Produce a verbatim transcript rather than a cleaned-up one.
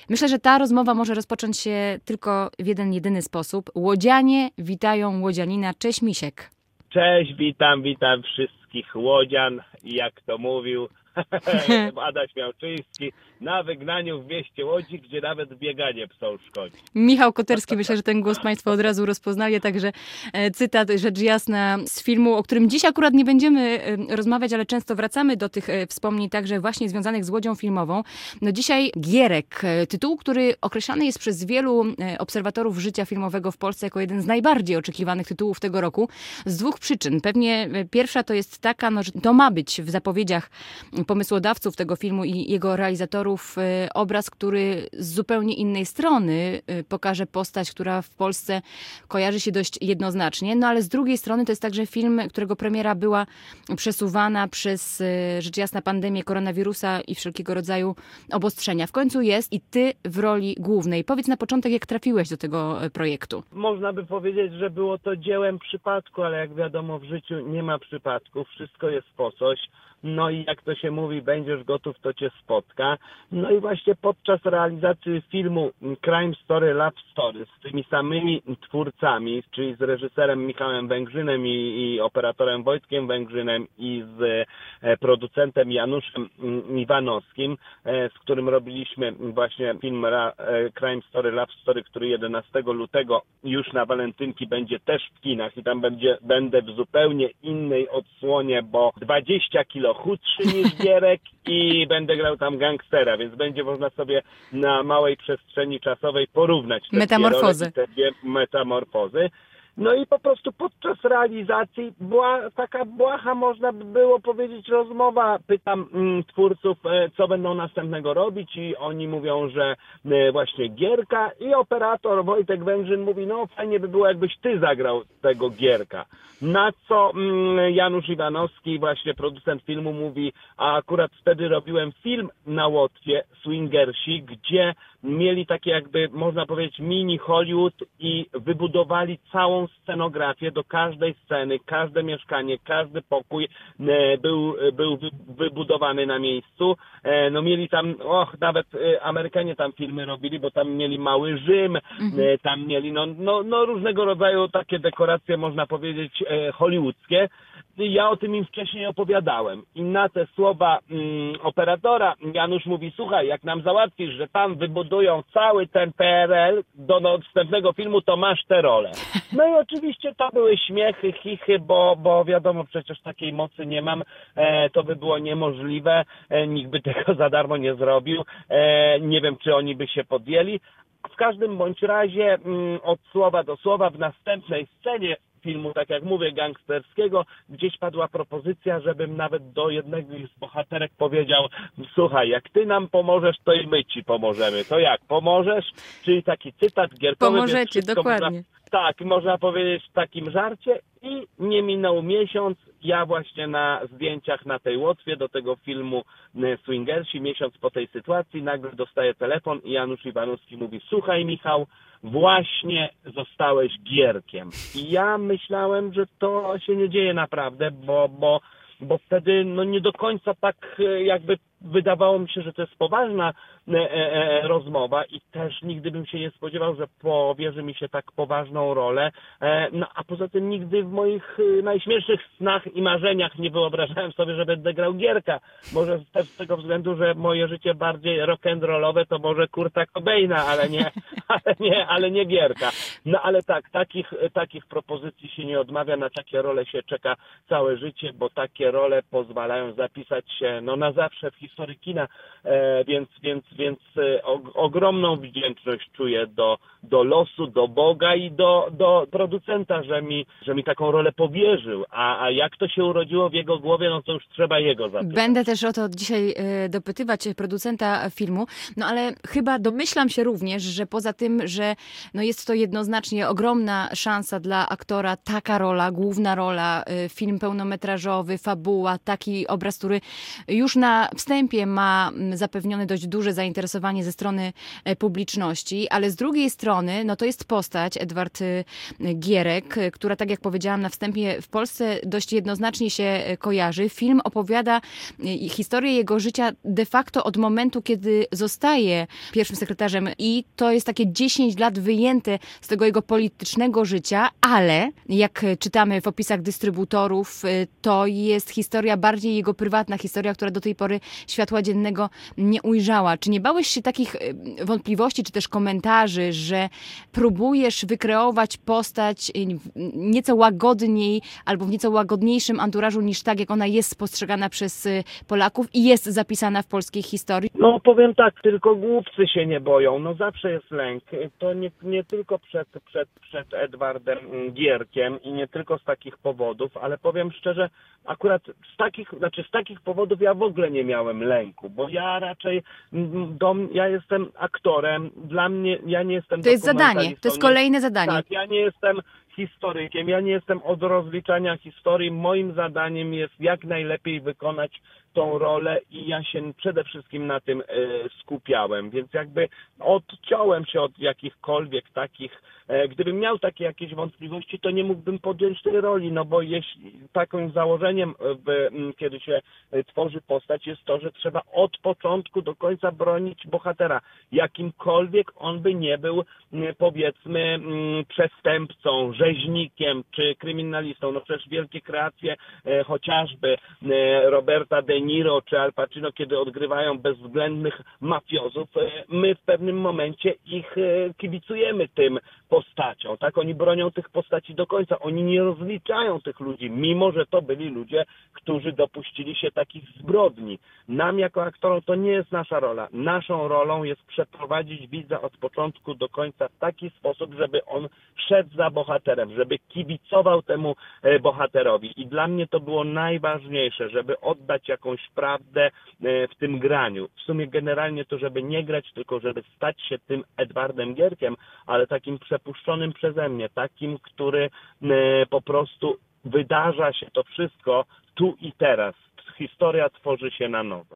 Myślę, że ta rozmowa może rozpocząć się tylko w jeden, jedyny sposób. Łodzianie witają łodzianina. Cześć, Misiek. Cześć, witam, witam wszystkich łodzian. Jak to mówił Adaś Miałczyński, na wygnaniu w mieście Łodzi, gdzie nawet bieganie psom szkodzi. Michał Koterski, myślę, że ten głos Państwo od razu rozpoznali, także cytat, rzecz jasna, z filmu, o którym dziś akurat nie będziemy rozmawiać, ale często wracamy do tych wspomnień także właśnie związanych z Łodzią filmową. No dzisiaj Gierek, tytuł, który określany jest przez wielu obserwatorów życia filmowego w Polsce jako jeden z najbardziej oczekiwanych tytułów tego roku, z dwóch przyczyn. Pewnie pierwsza to jest taka, no, że to ma być w zapowiedziach pomysłodawców tego filmu i jego realizatorów obraz, który z zupełnie innej strony pokaże postać, która w Polsce kojarzy się dość jednoznacznie. No ale z drugiej strony to jest także film, którego premiera była przesuwana przez rzecz jasna pandemię koronawirusa i wszelkiego rodzaju obostrzenia. W końcu jest i ty w roli głównej. Powiedz na początek, jak trafiłeś do tego projektu. Można by powiedzieć, że było to dziełem przypadku, ale jak wiadomo, w życiu nie ma przypadków. Wszystko jest po coś. No i jak to się mówi, będziesz gotów, to cię spotka. No i właśnie podczas realizacji filmu Crime Story, Love Story z tymi samymi twórcami, czyli z reżyserem Michałem Węgrzynem i, i operatorem Wojtkiem Węgrzynem i z e, producentem Januszem Iwanowskim, e, z którym robiliśmy właśnie film Ra, e, Crime Story, Love Story, który jedenastego lutego już na walentynki będzie też w kinach i tam będzie, będę w zupełnie innej odsłonie, bo dwadzieścia kilo chudszy niż Gierek i będę grał tam gangstera, więc będzie można sobie na małej przestrzeni czasowej porównać te metamorfozy. Dwie, te dwie metamorfozy. No i po prostu podczas realizacji była taka błaha, można by było powiedzieć, rozmowa. Pytam mm, twórców, e, co będą następnego robić i oni mówią, że e, właśnie Gierka i operator Wojtek Węgrzyn mówi, no fajnie by było, jakbyś ty zagrał tego Gierka. Na co mm, Janusz Iwanowski, właśnie producent filmu, mówi, a akurat wtedy robiłem film na Łotwie, Swingersi, gdzie mieli takie jakby, można powiedzieć, mini Hollywood i wybudowali całą scenografię do każdej sceny, każde mieszkanie, każdy pokój e, był, był wy, wybudowany na miejscu. E, no mieli tam, och, nawet e, Amerykanie tam filmy robili, bo tam mieli mały Rzym, mhm. e, tam mieli no, no, no różnego rodzaju takie dekoracje, można powiedzieć, e, hollywoodzkie. Ja o tym im wcześniej opowiadałem. I na te słowa mm, operatora Janusz mówi, słuchaj, jak nam załatwisz, że tam wybudują cały ten P R L do następnego filmu, to masz tę rolę. No i oczywiście to były śmiechy, chichy, bo, bo wiadomo, przecież takiej mocy nie mam. E, to by było niemożliwe. E, nikt by tego za darmo nie zrobił. E, nie wiem, czy oni by się podjęli. W każdym bądź razie mm, od słowa do słowa w następnej scenie filmu, tak jak mówię, gangsterskiego, gdzieś padła propozycja, żebym nawet do jednego z bohaterek powiedział, słuchaj, jak ty nam pomożesz, to i my ci pomożemy. To jak, pomożesz? Czyli taki cytat gierkowy. Pomożecie, dokładnie. Można, tak, można powiedzieć w takim żarcie i nie minął miesiąc, ja właśnie na zdjęciach na tej Łotwie do tego filmu Swingersi, miesiąc po tej sytuacji, nagle dostaję telefon i Janusz Iwanowski mówi, słuchaj Michał, właśnie zostałeś Gierkiem. I ja myślałem, że to się nie dzieje naprawdę, bo, bo, bo wtedy no nie do końca tak jakby wydawało mi się, że to jest poważna e, e, rozmowa i też nigdy bym się nie spodziewał, że powierzy mi się tak poważną rolę. E, no a poza tym nigdy w moich e, najśmielszych snach i marzeniach nie wyobrażałem sobie, że będę grał Gierka. Może też z tego względu, że moje życie bardziej rock'n'rollowe to może Kurta Cobaina, ale nie, ale nie, ale nie Gierka. No ale tak, takich, takich propozycji się nie odmawia, na takie role się czeka całe życie, bo takie role pozwalają zapisać się no na zawsze w historii historii kina, e, więc, więc, więc e, o, ogromną wdzięczność czuję do, do losu, do Boga i do, do producenta, że mi, że mi taką rolę powierzył, a, a jak to się urodziło w jego głowie, no to już trzeba jego zapytać. Będę też o to dzisiaj e, dopytywać producenta filmu, no ale chyba domyślam się również, że poza tym, że no jest to jednoznacznie ogromna szansa dla aktora, taka rola, główna rola, e, film pełnometrażowy, fabuła, taki obraz, który już na wstępie ma zapewnione dość duże zainteresowanie ze strony publiczności, ale z drugiej strony, no to jest postać Edward Gierek, która, tak jak powiedziałam na wstępie, w Polsce dość jednoznacznie się kojarzy. Film opowiada historię jego życia de facto od momentu, kiedy zostaje pierwszym sekretarzem i to jest takie dziesięć lat wyjęte z tego jego politycznego życia, ale jak czytamy w opisach dystrybutorów, to jest historia bardziej jego prywatna, historia, która do tej pory światła dziennego nie ujrzała. Czy nie bałeś się takich wątpliwości, czy też komentarzy, że próbujesz wykreować postać nieco łagodniej albo w nieco łagodniejszym anturażu niż tak, jak ona jest spostrzegana przez Polaków i jest zapisana w polskiej historii? No powiem tak, tylko głupcy się nie boją. No zawsze jest lęk. To nie, nie tylko przed, przed, przed Edwardem Gierkiem i nie tylko z takich powodów, ale powiem szczerze, akurat z takich, znaczy z takich powodów ja w ogóle nie miałem lęku, bo ja raczej, dom, ja jestem aktorem, dla mnie, ja nie jestem To jest zadanie, to jest kolejne zadanie. Tak, ja nie jestem historykiem, ja nie jestem od rozliczania historii, moim zadaniem jest jak najlepiej wykonać tą rolę i ja się przede wszystkim na tym y, skupiałem, więc jakby odciąłem się od jakichkolwiek takich, e, gdybym miał takie jakieś wątpliwości, to nie mógłbym podjąć tej roli, no bo jeśli takim założeniem, w, kiedy się tworzy postać, jest to, że trzeba od początku do końca bronić bohatera, jakimkolwiek on by nie był, powiedzmy, przestępcą, rzeźnikiem czy kryminalistą. No przecież wielkie kreacje, e, chociażby e, Roberta De Niro czy Al Pacino, kiedy odgrywają bezwzględnych mafiozów, my w pewnym momencie ich kibicujemy tym postaciom, tak? Oni bronią tych postaci do końca, oni nie rozliczają tych ludzi, mimo że to byli ludzie, którzy dopuścili się takich zbrodni. Nam jako aktorom to nie jest nasza rola. Naszą rolą jest przeprowadzić widza od początku do końca w taki sposób, żeby on szedł za bohaterem, żeby kibicował temu bohaterowi. I dla mnie to było najważniejsze, żeby oddać jakąś prawdę w tym graniu. W sumie generalnie to, żeby nie grać, tylko żeby stać się tym Edwardem Gierkiem, ale takim przepuszczonym przeze mnie, takim, który po prostu wydarza się to wszystko tu i teraz. Historia tworzy się na nowo.